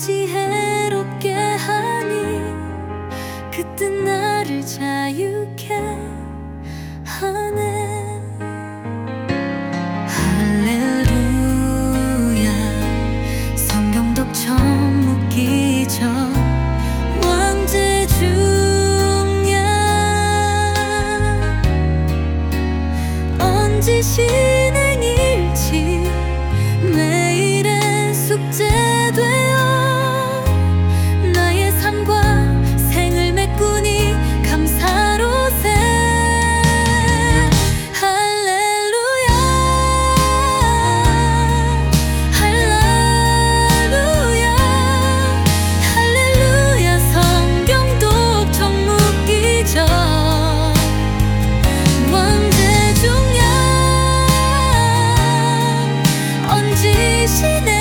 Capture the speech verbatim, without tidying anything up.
지혜롭게 하니 그 뜻 나를 자유케 하네. 할렐루야. 성경 독점 묻기 전 왕제 중야 언제 신행일지 매일의 숙제되어 나의 삶과 생을 메꾸니 감사로세. 할렐루야 할렐루야 할렐루야. 성경 독점 묻기 전 왕제 중야 언제 시대